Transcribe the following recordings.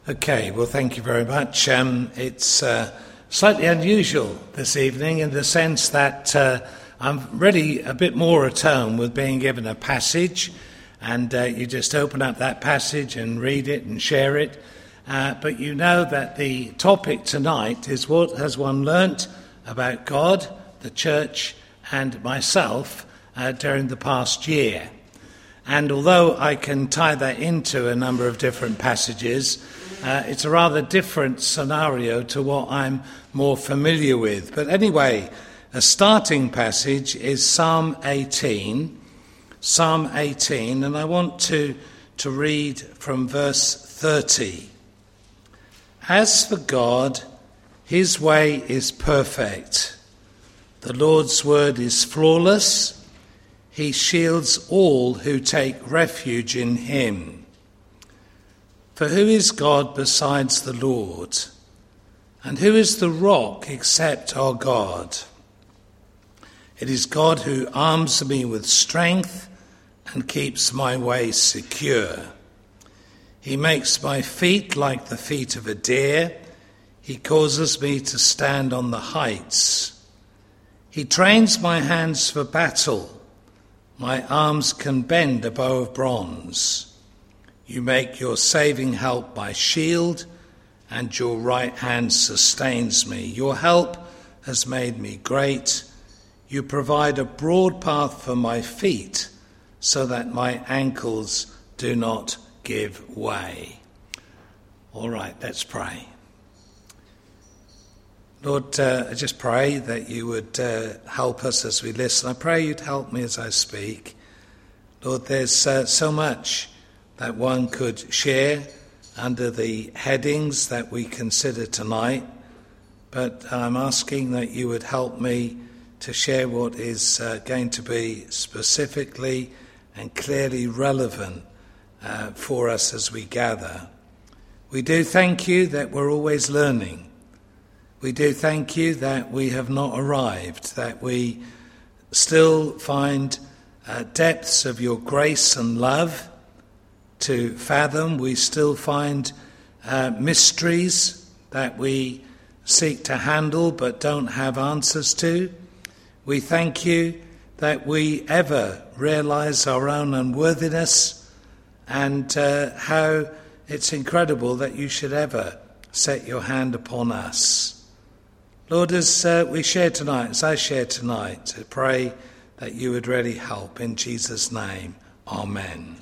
Okay, well, thank you very much. It's slightly unusual this evening in the sense that I'm really a bit more at home with being given a passage, and you just open up that passage and read it and share it. But you know that the topic tonight is what has one learnt about God, the church, and myself during the past year. And although I can tie that into a number of different passages, it's a rather different scenario to what I'm more familiar with. But anyway, a starting passage is Psalm 18, and I want to read from verse 30. As for God, his way is perfect. The Lord's word is flawless. He shields all who take refuge in him. For who is God besides the Lord? And who is the rock except our God? It is God who arms me with strength and keeps my way secure. He makes my feet like the feet of a deer. He causes me to stand on the heights. He trains my hands for battle. My arms can bend a bow of bronze. You make your saving help my shield, and your right hand sustains me. Your help has made me great. You provide a broad path for my feet, so that my ankles do not give way. All right, let's pray. Lord, I just pray that you would help us as we listen. I pray you'd help me as I speak. Lord, there's so much that one could share under the headings that we consider tonight, but I'm asking that you would help me to share what is going to be specifically and clearly relevant for us as we gather. We do thank you that we're always learning. We do thank you that we have not arrived, that we still find depths of your grace and love to fathom. We still find mysteries that we seek to handle but don't have answers to. We thank you that we ever realize our own unworthiness and how it's incredible that you should ever set your hand upon us. Lord, as we share tonight, as I share tonight, I pray that you would really help. In Jesus' name, amen.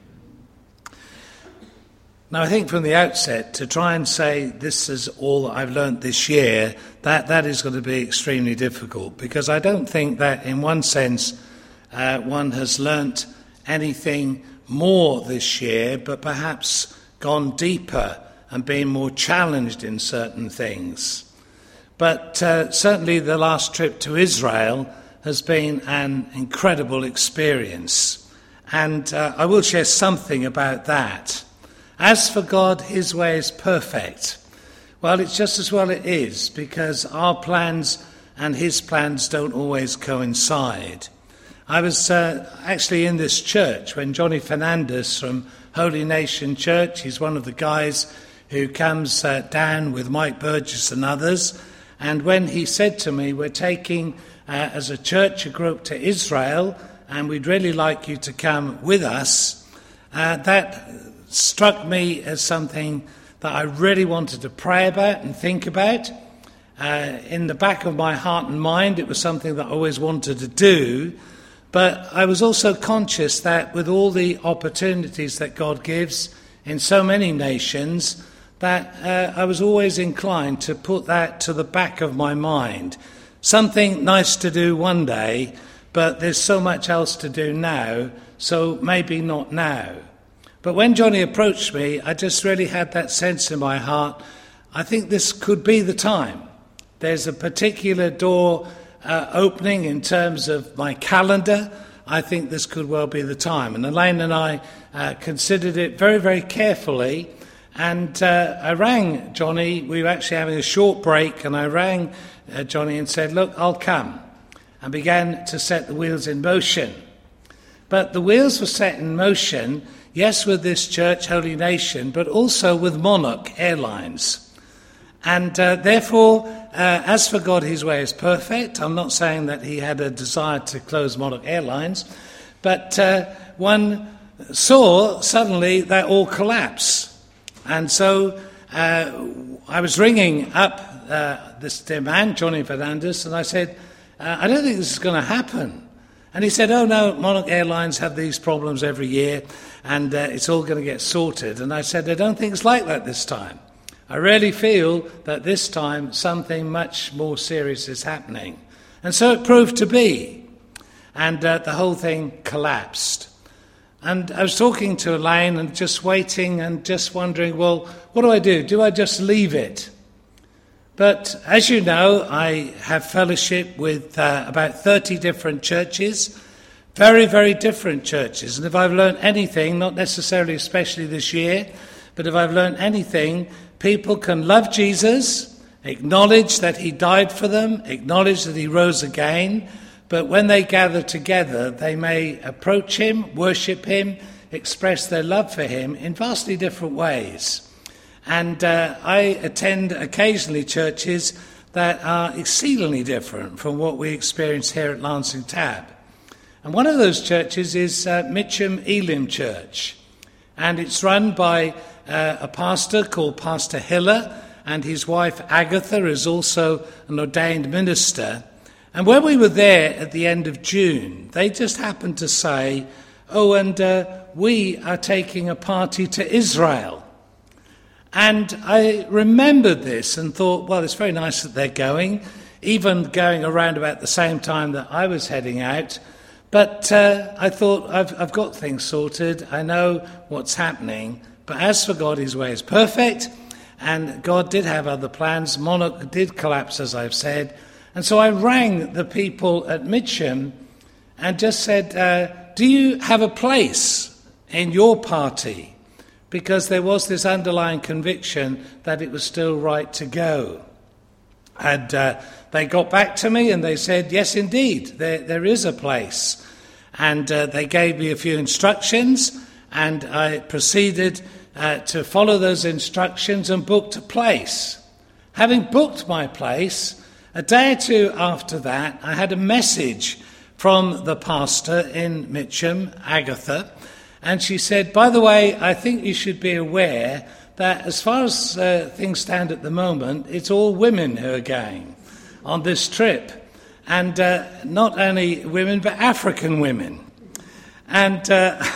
Now, I think from the outset, to try and say this is all I've learnt this year, that is going to be extremely difficult, because I don't think that in one sense one has learnt anything more this year, but perhaps gone deeper and been more challenged in certain things. But certainly the last trip to Israel has been an incredible experience. And I will share something about that. As for God, his way is perfect. Well, it's just as well it is, because our plans and his plans don't always coincide. I was actually in this church when Johnny Fernandez from Holy Nation Church, he's one of the guys who comes down with Mike Burgess and others. And when he said to me, we're taking as a church a group to Israel, and we'd really like you to come with us, that struck me as something that I really wanted to pray about and think about. In the back of my heart and mind, it was something that I always wanted to do. But I was also conscious that with all the opportunities that God gives in so many nations, that I was always inclined to put that to the back of my mind. Something nice to do one day, but there's so much else to do now, so maybe not now. But when Johnny approached me, I just really had that sense in my heart, I think this could be the time. There's a particular door opening in terms of my calendar. I think this could well be the time. And Elaine and I considered it very, very carefully. And I rang Johnny. We were actually having a short break, and I rang Johnny and said, look, I'll come, and began to set the wheels in motion. But the wheels were set in motion, yes, with this church, Holy Nation, but also with Monarch Airlines. And therefore, as for God, his way is perfect. I'm not saying that he had a desire to close Monarch Airlines, but one saw suddenly that all collapse. And so I was ringing up this dear man, Johnny Fernandez, and I said, I don't think this is going to happen. And he said, oh no, Monarch Airlines have these problems every year, and it's all going to get sorted. And I said, I don't think it's like that this time. I really feel that this time something much more serious is happening. And so it proved to be. And the whole thing collapsed. And I was talking to Elaine and just waiting and just wondering, well, what do I do? Do I just leave it? But as you know, I have fellowship with about 30 different churches, very, very different churches. And if I've learned anything, not necessarily especially this year, but if I've learned anything, people can love Jesus, acknowledge that he died for them, acknowledge that he rose again, but when they gather together, they may approach him, worship him, express their love for him in vastly different ways. And I attend occasionally churches that are exceedingly different from what we experience here at Lancing Tab. And one of those churches is Mitcham Elim Church. And it's run by a pastor called Pastor Hiller, and his wife Agatha is also an ordained minister. And when we were there at the end of June, they just happened to say, oh, and we are taking a party to Israel. And I remembered this and thought, well, it's very nice that they're going, even going around about the same time that I was heading out. But I thought, I've got things sorted. I know what's happening. But as for God, his way is perfect. And God did have other plans. Monarch did collapse, as I've said. And so I rang the people at Mitcham and just said, do you have a place in your party? Because there was this underlying conviction that it was still right to go. And they got back to me and they said, yes, indeed, there is a place. And they gave me a few instructions, and I proceeded to follow those instructions and booked a place. Having booked my place, a day or two after that, I had a message from the pastor in Mitcham, Agatha, and she said, by the way, I think you should be aware that as far as things stand at the moment, it's all women who are going on this trip. And not only women, but African women. And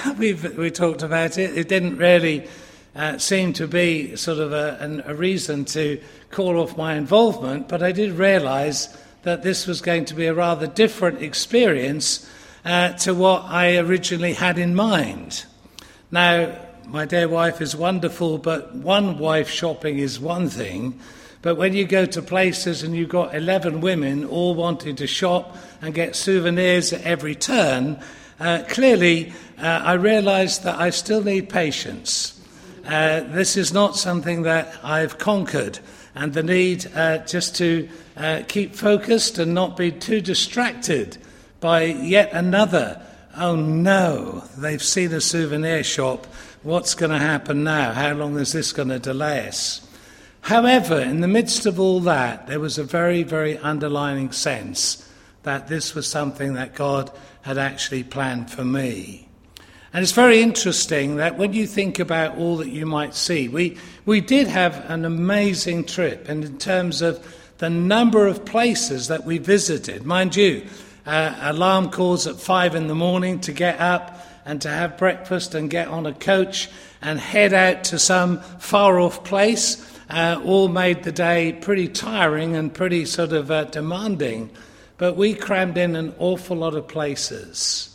we talked about it. It didn't really seem to be sort of a reason to call off my involvement, but I did realise that this was going to be a rather different experience to what I originally had in mind. Now, my dear wife is wonderful, but one wife shopping is one thing. But when you go to places and you've got 11 women all wanting to shop and get souvenirs at every turn, clearly I realised that I still need patience. This is not something that I've conquered, and the need just to keep focused and not be too distracted by yet another, oh no, they've seen a souvenir shop, what's going to happen now? How long is this going to delay us? However, in the midst of all that, there was a very, very underlying sense that this was something that God had actually planned for me. And it's very interesting that when you think about all that you might see, we did have an amazing trip, and in terms of the number of places that we visited. Mind you, alarm calls at 5 a.m. to get up and to have breakfast and get on a coach and head out to some far-off place, all made the day pretty tiring and pretty sort of demanding. But we crammed in an awful lot of places.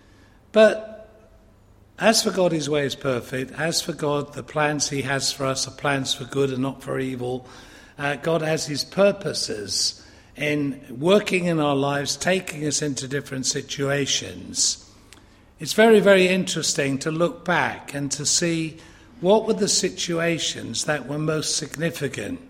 But as for God, his way is perfect. As for God, the plans he has for us are plans for good and not for evil. God has his purposes in working in our lives, taking us into different situations. It's very, very interesting to look back and to see what were the situations that were most significant.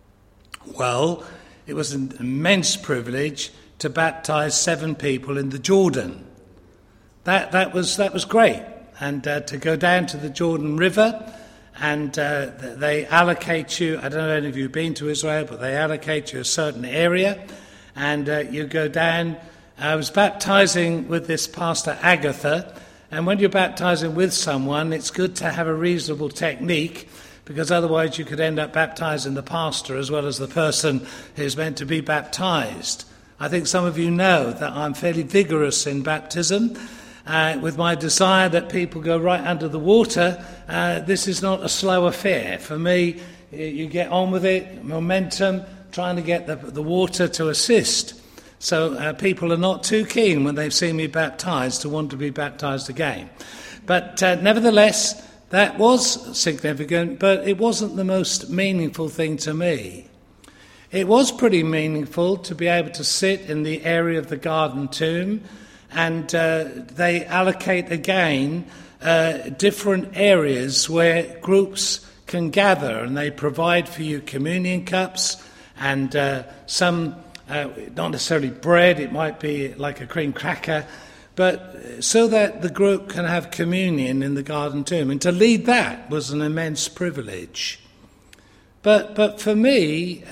Well, it was an immense privilege to baptize 7 people in the Jordan. that was great. And to go down to the Jordan River, and they allocate you, I don't know if any of you have been to Israel, but they allocate you a certain area, and you go down. I was baptizing with this pastor Agatha, and when you're baptizing with someone, it's good to have a reasonable technique, because otherwise you could end up baptizing the pastor as well as the person who's meant to be baptized. I think some of you know that I'm fairly vigorous in baptism, with my desire that people go right under the water. This is not a slow affair. For me, you get on with it, momentum, trying to get the water to assist. So people are not too keen when they've seen me baptized to want to be baptized again. But nevertheless, that was significant, but it wasn't the most meaningful thing to me. It was pretty meaningful to be able to sit in the area of the Garden Tomb, and they allocate again different areas where groups can gather, and they provide for you communion cups and some, not necessarily bread, it might be like a cream cracker, but so that the group can have communion in the Garden Tomb. And to lead that was an immense privilege. But for me,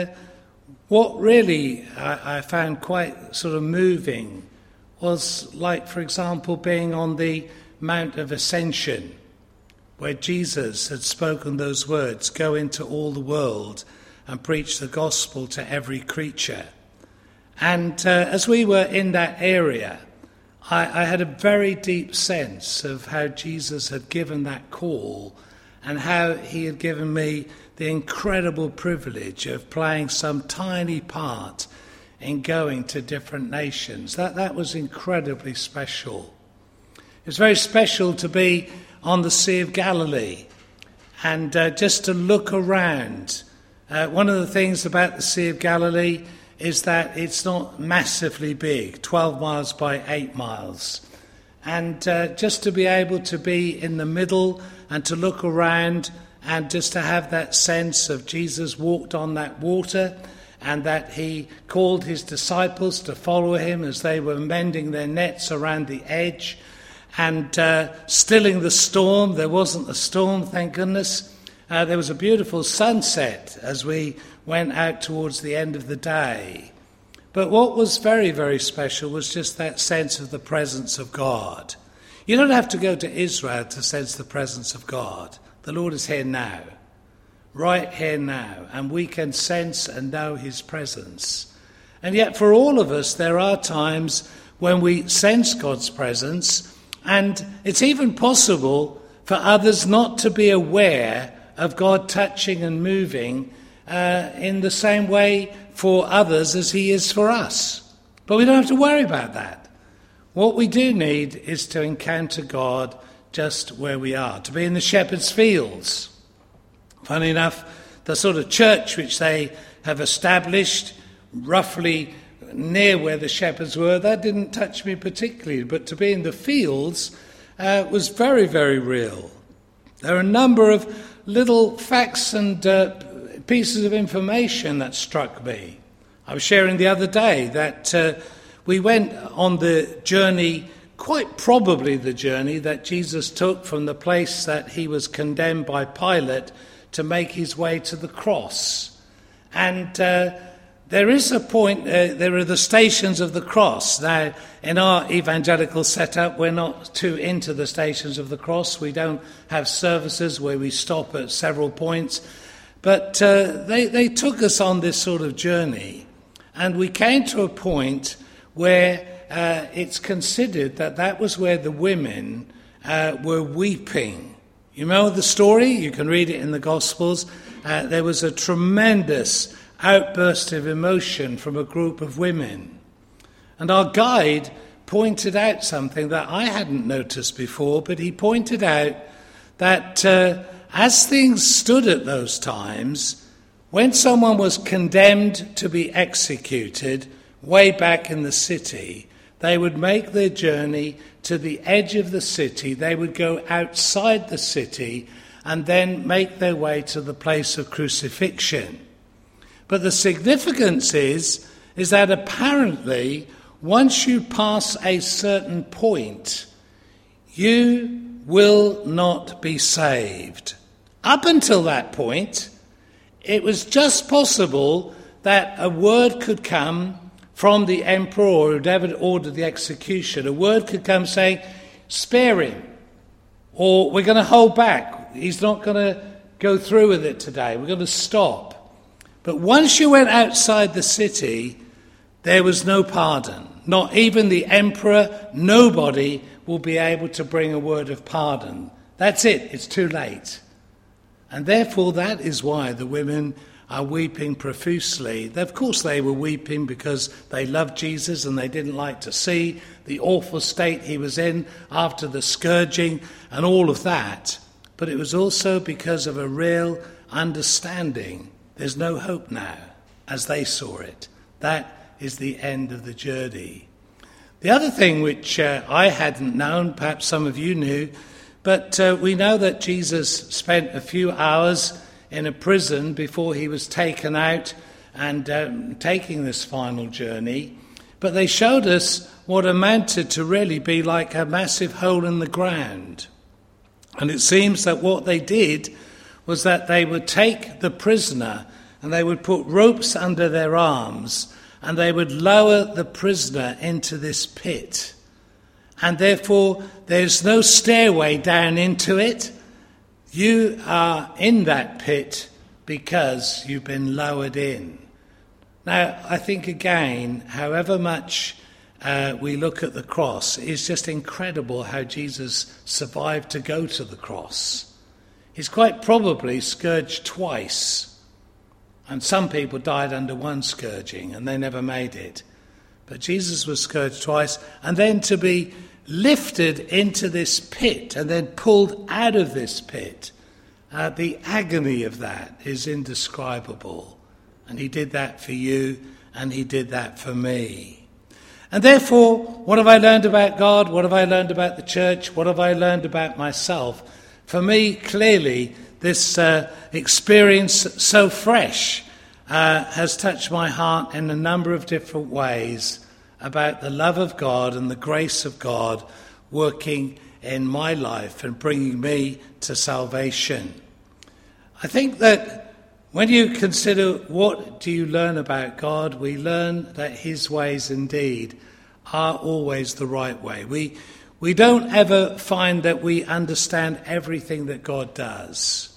what really I found quite sort of moving was, like, for example, being on the Mount of Ascension, where Jesus had spoken those words, "Go into all the world and preach the gospel to every creature." And as we were in that area, I had a very deep sense of how Jesus had given that call and how he had given me the incredible privilege of playing some tiny part in going to different nations. That was incredibly special. It was very special to be on the Sea of Galilee and just to look around. One of the things about the Sea of Galilee is that it's not massively big, 12 miles by 8 miles. And just to be able to be in the middle and to look around and just to have that sense of Jesus walked on that water and that he called his disciples to follow him as they were mending their nets around the edge and stilling the storm. There wasn't a storm, thank goodness. There was a beautiful sunset as we went out towards the end of the day. But what was very, very special was just that sense of the presence of God. You don't have to go to Israel to sense the presence of God. The Lord is here now, right here now, and we can sense and know his presence. And yet for all of us, there are times when we sense God's presence, and it's even possible for others not to be aware of God touching and moving in the same way for others as he is for us. But we don't have to worry about that. What we do need is to encounter God just where we are, to be in the shepherd's fields. Funny enough, the sort of church which they have established roughly near where the shepherds were, that didn't touch me particularly, but to be in the fields was very, very real. There are a number of little facts and pieces of information that struck me. I was sharing the other day that we went on the journey, quite probably the journey that Jesus took from the place that he was condemned by Pilate to make his way to the cross. And there is a point, there are the stations of the cross. Now, in our evangelical setup, we're not too into the stations of the cross. We don't have services where we stop at several points. But they took us on this sort of journey. And we came to a point where it's considered that was where the women were weeping. You know the story? You can read it in the Gospels. There was a tremendous outburst of emotion from a group of women. And our guide pointed out something that I hadn't noticed before, but he pointed out that as things stood at those times, when someone was condemned to be executed way back in the city, they would make their journey to the edge of the city. They would go outside the city and then make their way to the place of crucifixion. But the significance is that apparently once you pass a certain point, you will not be saved. Up until that point, it was just possible that a word could come from the emperor or whoever ordered the execution. A word could come saying, spare him, or we're going to hold back. He's not going to go through with it today. We're going to stop. But once you went outside the city, there was no pardon. Not even the emperor, nobody will be able to bring a word of pardon. That's it, it's too late. And therefore that is why the women are weeping profusely. Of course they were weeping because they loved Jesus and they didn't like to see the awful state he was in after the scourging and all of that. But it was also because of a real understanding. There's no hope now, as they saw it. That is the end of the journey. The other thing which I hadn't known, perhaps some of you knew, but we know that Jesus spent a few hours in a prison before he was taken out and taking this final journey. But they showed us what amounted to really be like a massive hole in the ground. And it seems that what they did was that they would take the prisoner and they would put ropes under their arms and they would lower the prisoner into this pit. And therefore, there's no stairway down into it. You are in that pit because you've been lowered in. Now, I think again, however much we look at the cross, it's just incredible how Jesus survived to go to the cross. He's quite probably scourged twice. And some people died under one scourging and they never made it. But Jesus was scourged twice, and then to be lifted into this pit and then pulled out of this pit, the agony of that is indescribable. And he did that for you, and he did that for me. And therefore, what have I learned about God? What have I learned about the church? What have I learned about myself? For me, clearly, this experience so fresh has touched my heart in a number of different ways about the love of God and the grace of God working in my life and bringing me to salvation. I think that when you consider what do you learn about God, we learn that his ways indeed are always the right way. We don't ever find that we understand everything that God does.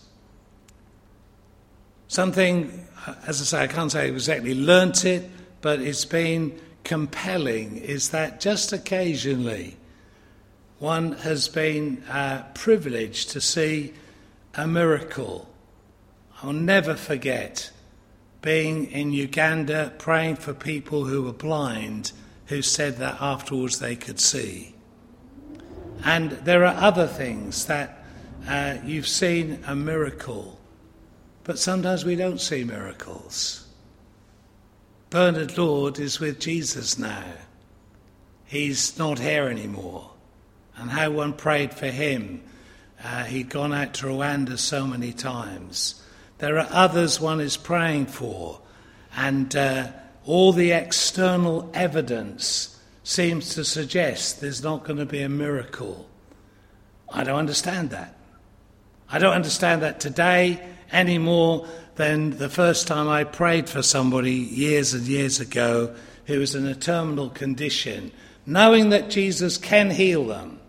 Something, as I say, I can't say I exactly learnt it, but it's been compelling, is that just occasionally one has been privileged to see a miracle. I'll never forget being in Uganda praying for people who were blind, who said that afterwards they could see. And there are other things that you've seen a miracle. But sometimes we don't see miracles. Bernard Lord is with Jesus now. He's not here anymore. And how one prayed for him. He'd gone out to Rwanda so many times. There are others one is praying for. And all the external evidence seems to suggest there's not going to be a miracle. I don't understand that. I don't understand that today any more than the first time I prayed for somebody years and years ago who was in a terminal condition, knowing that Jesus can heal them.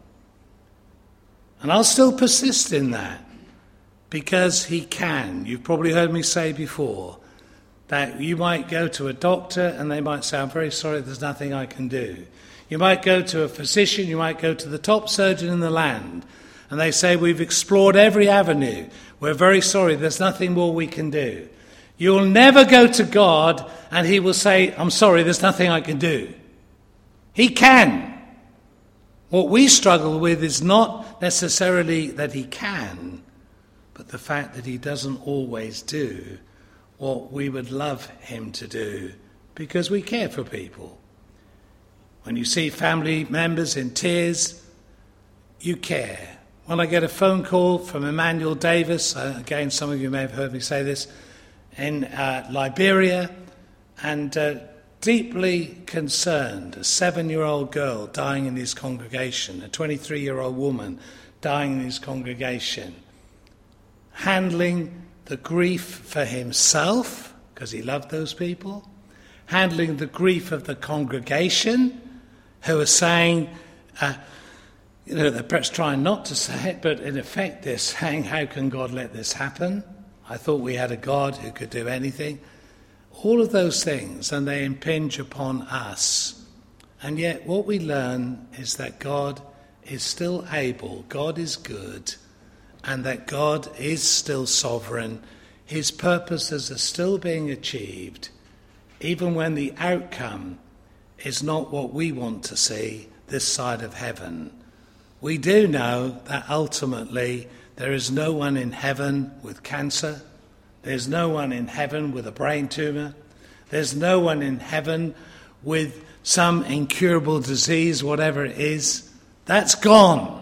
And I'll still persist in that because he can. You've probably heard me say before that you might go to a doctor and they might say, I'm very sorry, there's nothing I can do. You might go to a physician, you might go to the top surgeon in the land, and they say, we've explored every avenue. We're very sorry, there's nothing more we can do. You'll never go to God and he will say, I'm sorry, there's nothing I can do. He can. What we struggle with is not necessarily that he can, but the fact that he doesn't always do what we would love him to do because we care for people. When you see family members in tears, you care. When I get a phone call from Emmanuel Davis, again, some of you may have heard me say this, in Liberia, and deeply concerned, a 7-year-old girl dying in his congregation, a 23-year-old woman dying in his congregation, handling the grief for himself, because he loved those people, handling the grief of the congregation, who are saying, they're perhaps trying not to say it, but in effect they're saying, how can God let this happen? I thought we had a God who could do anything. All of those things, and they impinge upon us. And yet what we learn is that God is still able, God is good, and that God is still sovereign. His purposes are still being achieved, even when the outcome is not what we want to see this side of heaven. We do know that ultimately there is no one in heaven with cancer. There's no one in heaven with a brain tumour. There's no one in heaven with some incurable disease, whatever it is. That's gone.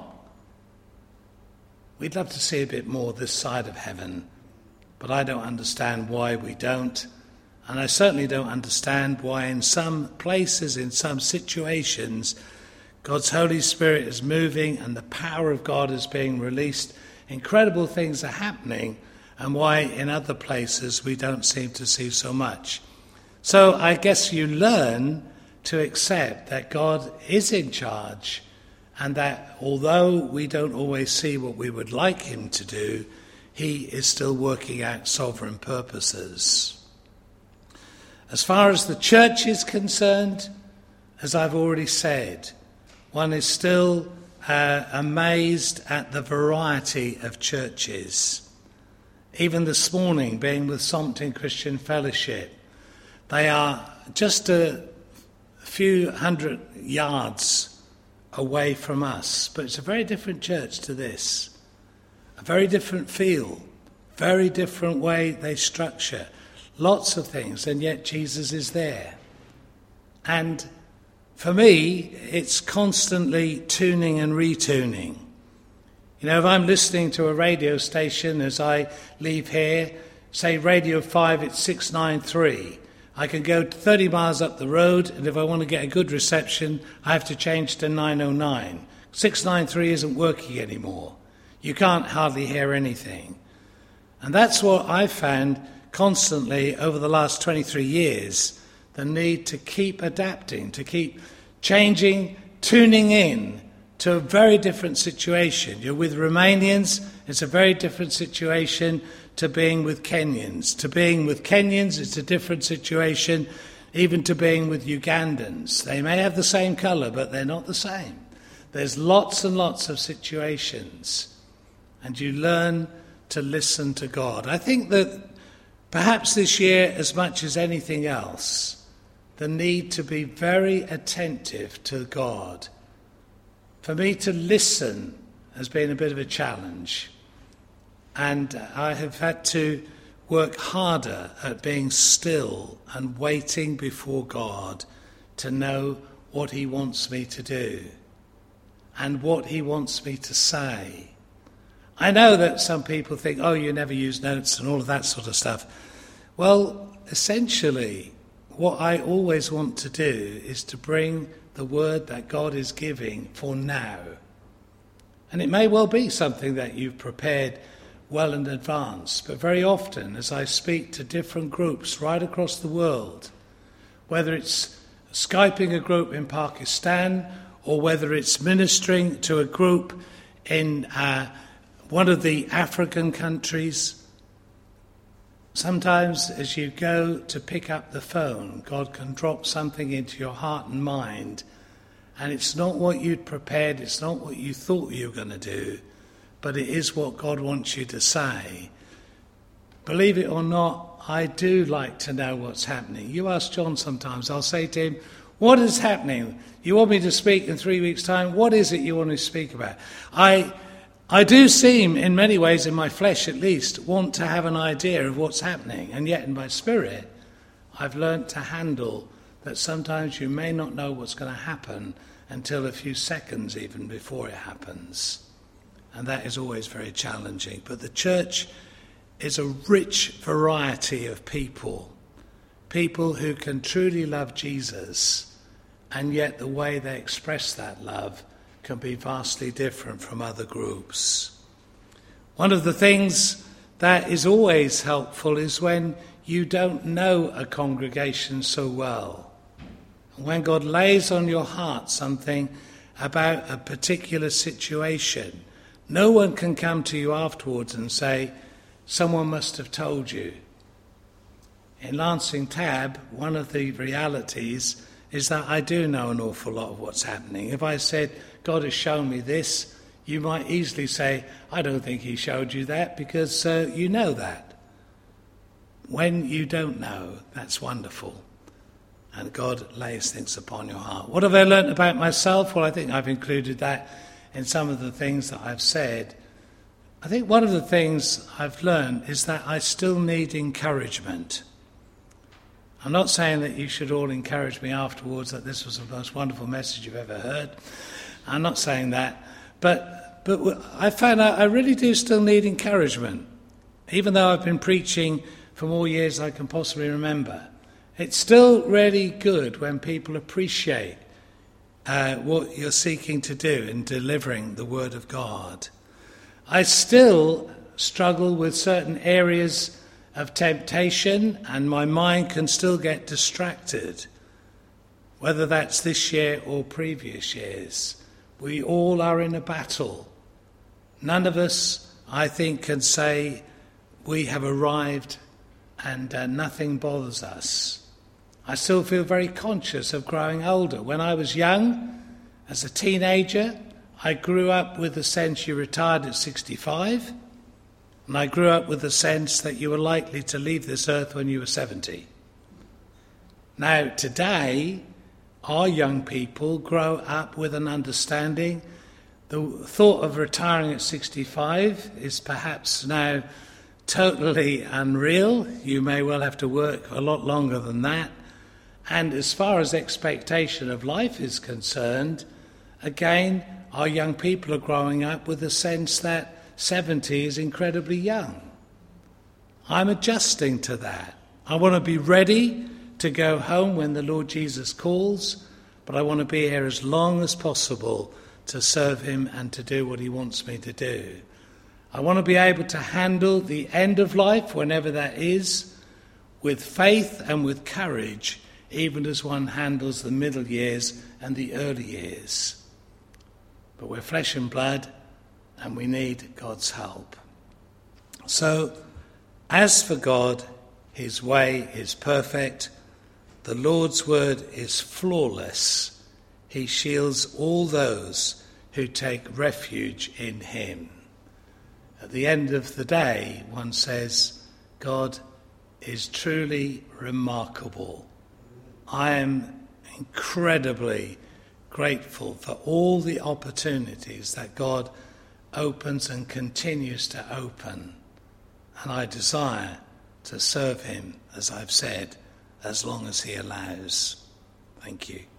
We'd love to see a bit more this side of heaven, but I don't understand why we don't. And I certainly don't understand why in some places, in some situations, God's Holy Spirit is moving and the power of God is being released. Incredible things are happening, and why in other places we don't seem to see so much. So I guess you learn to accept that God is in charge, and that although we don't always see what we would like him to do, he is still working out sovereign purposes. As far as the church is concerned, as I've already said, one is still amazed at the variety of churches. Even this morning, being with Sompting Christian Fellowship, they are just a few hundred yards away from us, but it's a very different church to this. A very different feel, very different way they structure. Lots of things, and yet Jesus is there. And for me, it's constantly tuning and retuning. If I'm listening to a radio station as I leave here, say Radio 5, it's 693. I can go 30 miles up the road, and if I want to get a good reception, I have to change to 909. 693 isn't working anymore. You can't hardly hear anything. And that's what I've found constantly over the last 23 years, the need to keep adapting, to keep changing, tuning in to a very different situation. You're with Romanians, it's a very different situation to being with Kenyans. To being with Kenyans, it's a different situation even to being with Ugandans. They may have the same colour, but they're not the same. There's lots and lots of situations, and you learn to listen to God. I think that perhaps this year, as much as anything else, the need to be very attentive to God. For me to listen has been a bit of a challenge, and I have had to work harder at being still and waiting before God to know what he wants me to do and what he wants me to say. I know that some people think, you never use notes and all of that sort of stuff. Well, essentially, what I always want to do is to bring the word that God is giving for now. And it may well be something that you've prepared well in advance, but very often as I speak to different groups right across the world, whether it's Skyping a group in Pakistan or whether it's ministering to a group in one of the African countries, sometimes as you go to pick up the phone, God can drop something into your heart and mind, and it's not what you'd prepared, it's not what you thought you were going to do, but it is what God wants you to say. Believe it or not, I do like to know what's happening. You ask John sometimes, I'll say to him, what is happening? You want me to speak in 3 weeks' time? What is it you want to speak about? I do seem, in many ways, in my flesh at least, want to have an idea of what's happening. And yet in my spirit, I've learnt to handle that sometimes you may not know what's going to happen until a few seconds even before it happens. And that is always very challenging. But the church is a rich variety of people people who can truly love Jesus, and yet the way they express that love can be vastly different from other groups. One of the things that is always helpful is when you don't know a congregation so well. When God lays on your heart something about a particular situation, no one can come to you afterwards and say, someone must have told you. In Lancing Tab, one of the realities is that I do know an awful lot of what's happening. If I said, God has shown me this, you might easily say, I don't think he showed you that, because you know that. When you don't know, that's wonderful. And God lays things upon your heart. What have I learnt about myself? Well, I think I've included that in some of the things that I've said. I think one of the things I've learned is that I still need encouragement. I'm not saying that you should all encourage me afterwards that this was the most wonderful message you've ever heard. I'm not saying that. But I found out I really do still need encouragement. Even though I've been preaching for more years than I can possibly remember. It's still really good when people appreciate what you're seeking to do in delivering the Word of God. I still struggle with certain areas of temptation, and my mind can still get distracted, whether that's this year or previous years. We all are in a battle. None of us, I think, can say we have arrived and nothing bothers us. I still feel very conscious of growing older. When I was young, as a teenager, I grew up with the sense you retired at 65, and I grew up with the sense that you were likely to leave this earth when you were 70. Now, today, our young people grow up with an understanding. The thought of retiring at 65 is perhaps now totally unreal. You may well have to work a lot longer than that. And as far as expectation of life is concerned, again, our young people are growing up with the sense that 70 is incredibly young. I'm adjusting to that. I want to be ready to go home when the Lord Jesus calls, but I want to be here as long as possible to serve him and to do what he wants me to do. I want to be able to handle the end of life, whenever that is, with faith and with courage, even as one handles the middle years and the early years. But we're flesh and blood, and we need God's help. So, as for God, his way is perfect. The Lord's word is flawless. He shields all those who take refuge in him. At the end of the day, one says, God is truly remarkable. I am incredibly grateful for all the opportunities that God opens and continues to open. And I desire to serve him, as I've said, as long as he allows. Thank you.